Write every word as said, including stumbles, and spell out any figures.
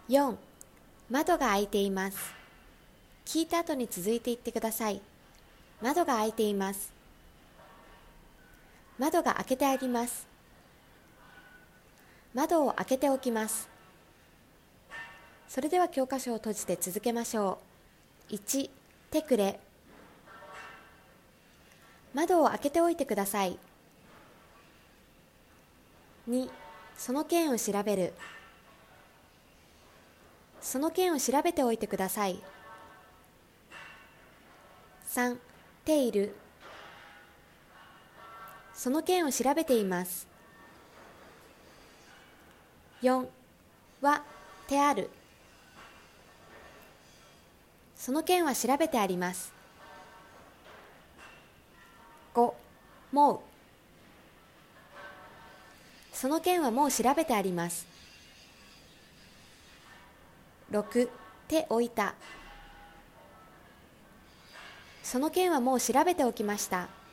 よん、窓が開いています。聞いた後に続いて言ってください。窓が開いています。窓が開けてあります。窓を開けておきます。それでは教科書を閉じて続けましょう。いち、手くれ。窓を開けておいてください。に、その件を調べる。その件を調べておいてください。さん、手いる。その件を調べています。よん、は、手ある。その件は調べてあります。ご、もう。その件はもう調べてあります。ろく、手置いた。その件はもう調べておきました。